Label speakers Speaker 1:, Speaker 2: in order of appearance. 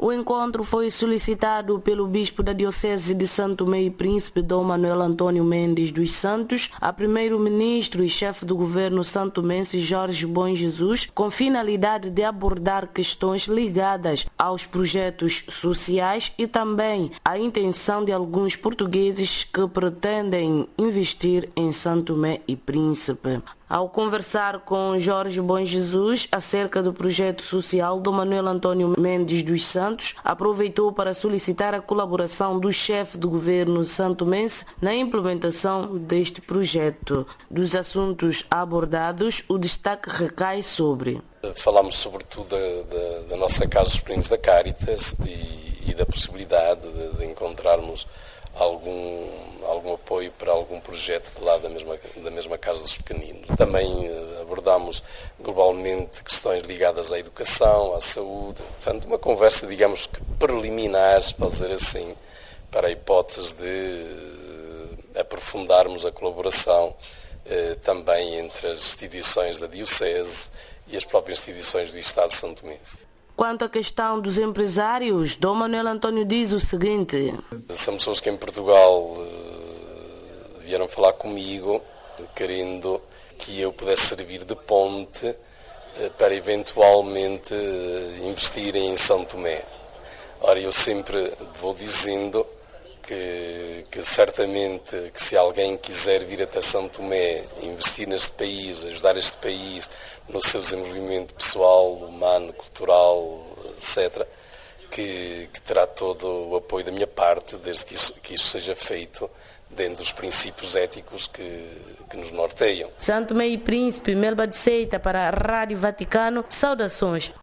Speaker 1: O encontro foi solicitado pelo bispo da Diocese de Santo Tomé e Príncipe, Dom Manuel Antônio Mendes dos Santos, a primeiro-ministro e chefe do governo santomense Jorge Bom Jesus, com finalidade de abordar questões ligadas aos projetos sociais e também a intenção de alguns portugueses que pretendem investir em Santo Tomé e Príncipe. Ao conversar com Jorge Bom Jesus acerca do projeto social, Dom Manuel Antônio Mendes dos Santos aproveitou para solicitar a colaboração do chefe do governo santomense na implementação deste projeto. Dos assuntos abordados, o destaque recai sobre...
Speaker 2: Falámos sobretudo da nossa Casa dos Pequeninos da Cáritas e da possibilidade de encontrarmos algum apoio para algum projeto de lá da mesma Casa dos Pequeninos. Também abordámos globalmente questões ligadas à educação, à saúde. Portanto, uma conversa, digamos que preliminar, para dizer assim, para a hipótese de aprofundarmos a colaboração também entre as instituições da Diocese e as próprias instituições do Estado de São Tomé.
Speaker 1: Quanto à questão dos empresários, Dom Manuel Antônio diz o seguinte:
Speaker 2: são pessoas que em Portugal vieram falar comigo, querendo que eu pudesse servir de ponte para eventualmente investirem em São Tomé. Ora, eu sempre vou dizendo que certamente que se alguém quiser vir até São Tomé, investir neste país, ajudar este país no seu desenvolvimento pessoal, humano, cultural, etc., que terá todo o apoio da minha parte, desde que isso seja feito dentro dos princípios éticos que nos norteiam.
Speaker 1: Santo Tomé e Príncipe, Melba de Seita para a Rádio Vaticano, saudações.